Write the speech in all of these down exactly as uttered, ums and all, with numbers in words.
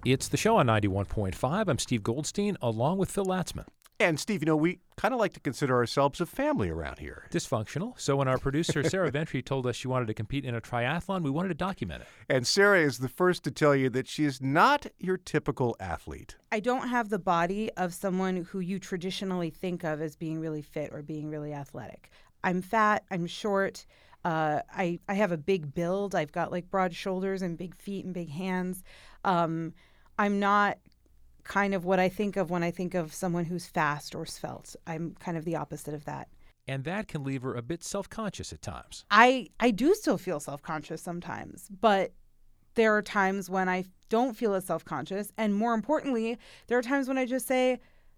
It's the show on ninety-one point five. I'm Steve Goldstein, along with Phil Latzman. And, Steve, you know, we kind of like to consider ourselves a family around here. Dysfunctional. So when our producer, Sarah Ventry, told us she wanted to compete in a triathlon, we wanted to document it. And Sarah is the first to tell you that she is not your typical athlete. I don't have the body of someone who you traditionally think of as being really fit or being really athletic. I'm fat. I'm short. Uh, I, I have a big build. I've got like broad shoulders and big feet and big hands. Um, I'm not kind of what I think of when I think of someone who's fast or svelte. I'm kind of the opposite of that. And that can leave her a bit self-conscious at times. I, I do still feel self-conscious sometimes, but there are times when I don't feel as self-conscious. And more importantly, there are times when I just say,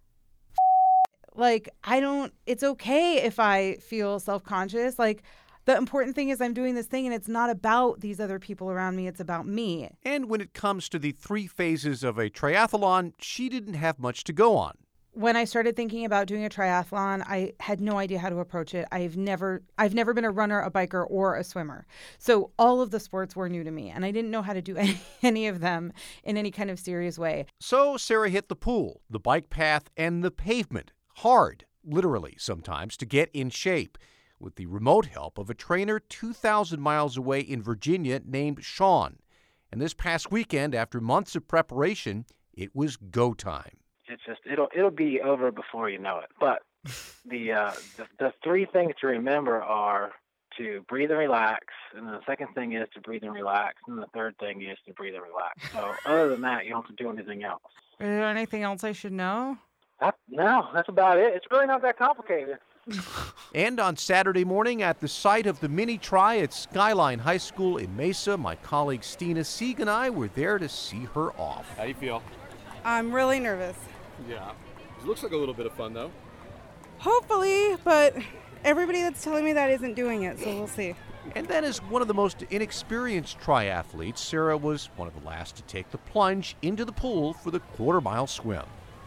like, I don't, it's okay if I feel self-conscious. Like, the important thing is I'm doing this thing, and it's not about these other people around me. It's about me. And when it comes to the three phases of a triathlon, she didn't have much to go on. When I started thinking about doing a triathlon, I had no idea how to approach it. I've never I've never been a runner, a biker, or a swimmer. So all of the sports were new to me, and I didn't know how to do any, any of them in any kind of serious way. So Sarah hit the pool, the bike path, and the pavement hard, literally sometimes, to get in shape, with the remote help of a trainer two thousand miles away in Virginia named Sean. And this past weekend, after months of preparation, it was go time. It's just, it'll it'll be over before you know it. But the, uh, the the three things to remember are to breathe and relax, and the second thing is to breathe and relax, and the third thing is to breathe and relax. So other than that, you don't have to do anything else. Is there anything else I should know? That, no, that's about it. It's really not that complicated. And on Saturday morning at the site of the mini-tri at Skyline High School in Mesa, my colleague Stina Sieg and I were there to see her off. How do you feel? I'm really nervous. Yeah. It looks like a little bit of fun, though. Hopefully, but everybody that's telling me that isn't doing it, so we'll see. And then as one of the most inexperienced triathletes, Sarah was one of the last to take the plunge into the pool for the quarter-mile swim.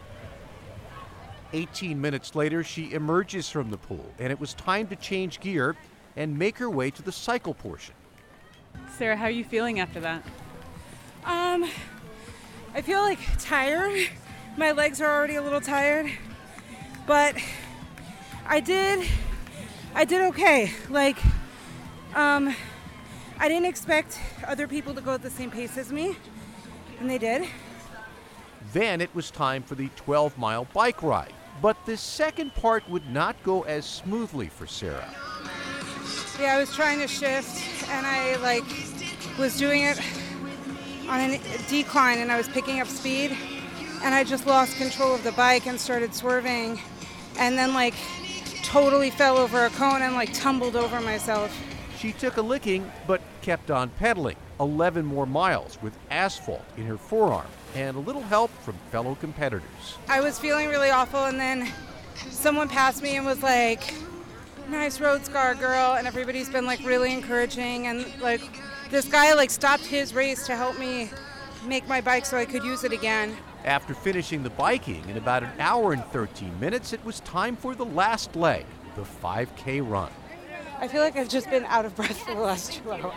eighteen minutes later, she emerges from the pool, and it was time to change gear and make her way to the cycle portion. Sarah, how are you feeling after that? Um, I feel like tired. My legs are already a little tired, but I did, I did okay. Like, um, I didn't expect other people to go at the same pace as me, and they did. Then it was time for the twelve-mile bike ride. But the second part would not go as smoothly for Sarah. Yeah, I was trying to shift, and I, like, was doing it on a decline, and I was picking up speed, and I just lost control of the bike and started swerving, and then, like, totally fell over a cone and, like, tumbled over myself. She took a licking, but kept on pedaling. eleven more miles with asphalt in her forearm and a little help from fellow competitors. I was feeling really awful, and then someone passed me and was like, nice road scar, girl, and everybody's been, like, really encouraging, and, like, this guy, like, stopped his race to help me make my bike so I could use it again. After finishing the biking in about an hour and thirteen minutes, it was time for the last leg, the five K run. I feel like I've just been out of breath for the last two hours.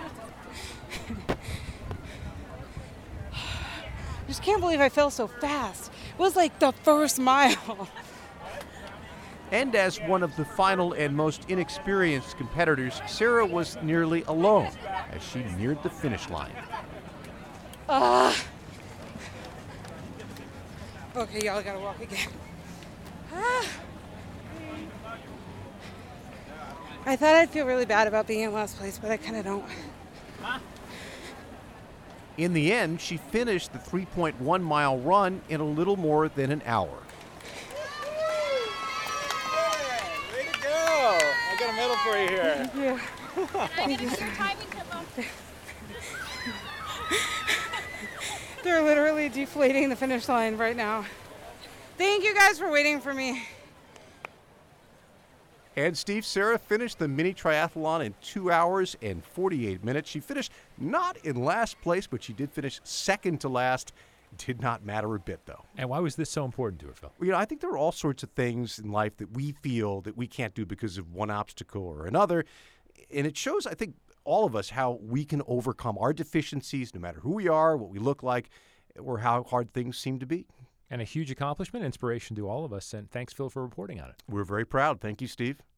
I just can't believe I fell so fast. It was like the first mile. And as one of the final and most inexperienced competitors, Sarah was nearly alone as she neared the finish line. Uh, okay, y'all gotta walk again. Ah. I thought I'd feel really bad about being in last place, but I kind of don't. In the end, she finished the three point one mile run in a little more than an hour. Way to go! I got a medal for you here. Thank you. Thank you, sir. They're literally deflating the finish line right now. Thank you guys for waiting for me. And Steve, Sarah finished the mini triathlon in two hours and forty-eight minutes. She finished not in last place, but she did finish second to last. Did not matter a bit, though. And why was this so important to her, Phil? Well, you know, I think there are all sorts of things in life that we feel that we can't do because of one obstacle or another. And it shows, I think, all of us how we can overcome our deficiencies, no matter who we are, what we look like. or how hard things seem to be. And a huge accomplishment, inspiration to all of us. And thanks, Phil, for reporting on it. We're very proud. Thank you, Steve.